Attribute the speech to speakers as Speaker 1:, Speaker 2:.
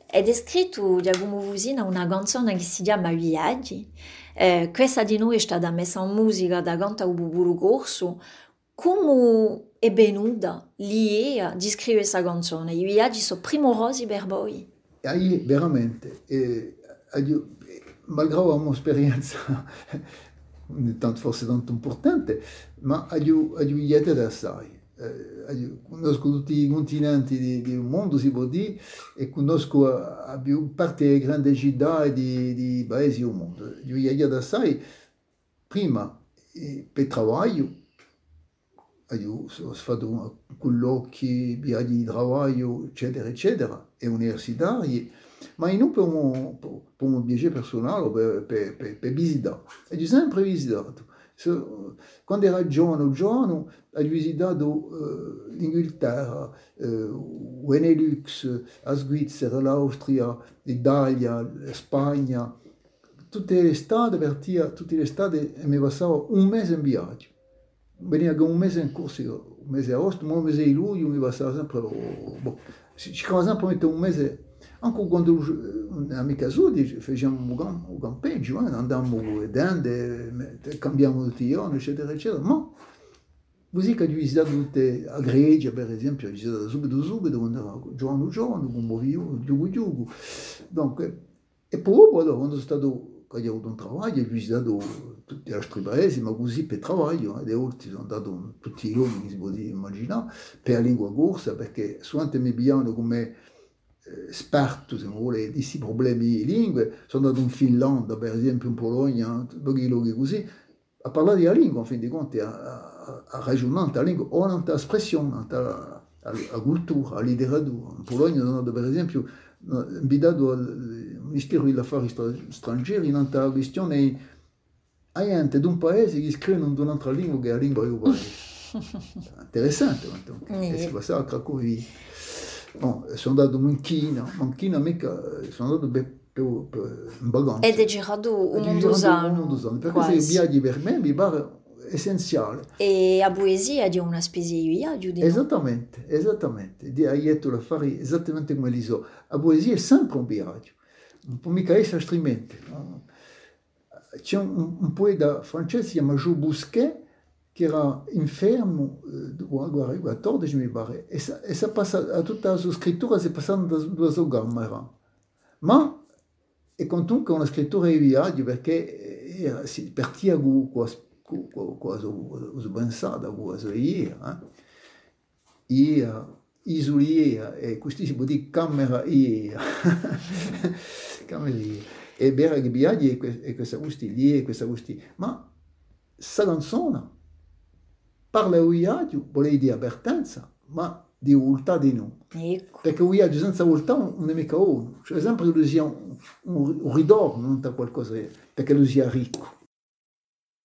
Speaker 1: è descritto Giacomo Fusina una canzone che si chiama Viaggi. Questa di noi è stata messa in musica da canta un Bubulu Corso. Come è venuta l'idea di scrivere questa canzone? I viaggi sono primorosi per voi?
Speaker 2: E aí, veramente, malgrado un'esperienza forse tanto importante, ma ho viaggiato assai. Conosco tutti i continenti del mondo, si può dire, e conosco parte delle grandi città e di paesi del mondo. Ho viaggiato assai, prima per lavoro, ho fatto colloqui, viaggi di lavoro, eccetera, eccetera, e universitari, ma non per un piacere personale o per visitare. E ho sempre visitato. Quando ero giovane, ho visitato l'Inghilterra, il Benelux, la Svizzera, l'Austria, l'Italia, la Spagna. Tutte le estate, tutte le estate mi passavo un mese in viaggio. Veniva con un mese in Corsica, un mese a agosto, ma un mese di luglio mi passava sempre, cercavo sempre di mettere un mese, anche quando un'amica sua facevamo un campeggio, andavamo vedendo, cambiavamo tutti i giorni, eccetera, eccetera, ma così che ho visitato tutte, a Grecia per esempio, ho visitato subito, quando ero giovane, con Movio, giugu, dunque, e poi quando sono stato, quando ho avuto un lavoro, ho visitato tutti gli altri paesi, ma così per lavoro, le volte sono andato tutti i giorni, si può immaginare, per la lingua corsa, perché solamente mi pigliano come esperto, se vuole, di questi problemi di lingue. Sono andato in Finlandia, per esempio, in Polonia, luoghi così, a parlare della lingua, in fin dei conti, a ragionare la lingua, o nell'espressione, la cultura, la letteratura. In Polonia sono andato, per esempio, invitato al Ministero degli Affari Stranieri in una questione a gente di un paese che scrivono in un'altra lingua che è la lingua del paese. Interessante, e si passava a Cracovia. No, sono andato in China mica, sono andato per in vacanza.
Speaker 1: Ed è girato un mondosano,
Speaker 2: per questi viaggi per me mi pare essenziale.
Speaker 1: E a poesia di una specie di viaggio?
Speaker 2: Esattamente. Hai detto l'affare esattamente come li so. La poesia è sempre un viaggio, non può mica essere altrimenti. No? C'è un poeta francese, si chiama Jules Bousquet, che era infermo, guarda, 14 mi pare, e si passa, tutta la sua scrittura si è passata dalla sua camera. Ma è comunque una scrittura di viaggio, perché si partiva con cosa pensata, con cosa idea. Isolia, e questo si può dire camera idea. E vera che viaggi e questa gusti lì e questa gusti, ma questa canzone parla di viaggio, vuole dire avvertenza, ma di volontà di noi.
Speaker 1: Ecco.
Speaker 2: Perché un viaggio senza volontà non è mica uno, cioè sempre che lui sia un ritorno, non da qualcosa, perché lui sia ricco.